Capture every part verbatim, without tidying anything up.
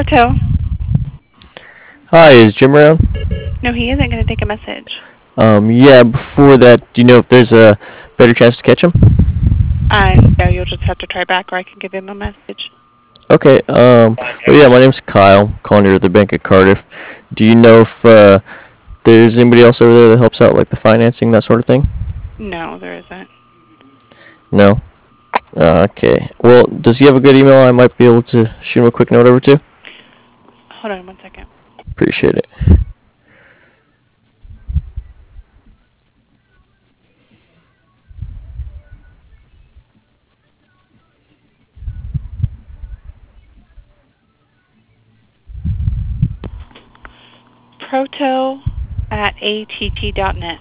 Proto. Hi, is Jim around? No, he isn't going to take a message. Um, yeah, before that, do you know if there's a better chance to catch him? Uh, no, you'll just have to try back, or I can give him a message. Okay, um, well, yeah, my name's Kyle, calling here at the Bank of Cardiff. Do you know if, uh, there's anybody else over there that helps out, like, the financing, that sort of thing? No, there isn't. No? Uh, okay. Well, does he have a good email I might be able to shoot him a quick note over to? Hold on one second. Appreciate it. Proto at A T T dot net.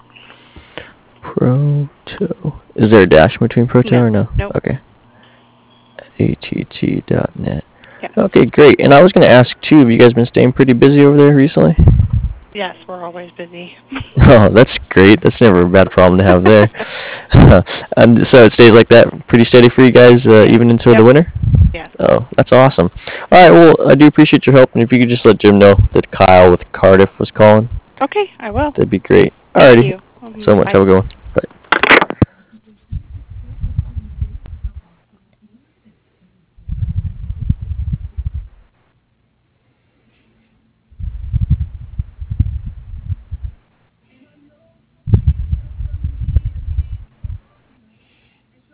Proto. Is there a dash between Proto No. or no? Nope. Okay. A T T dot net. Yes. Okay, great. And I was going to ask, too, have you guys been staying pretty busy over there recently? Yes, we're always busy. Oh, that's great. That's never a bad problem to have there. And so it stays like that pretty steady for you guys, uh, even until Yep. the winter? Yes. Oh, that's awesome. All right, well, I do appreciate your help, and if you could just let Jim know that Kyle with Cardiff was calling, Okay, I will. that'd be great. Thank Alrighty, you. so much. Bye. Have a good one.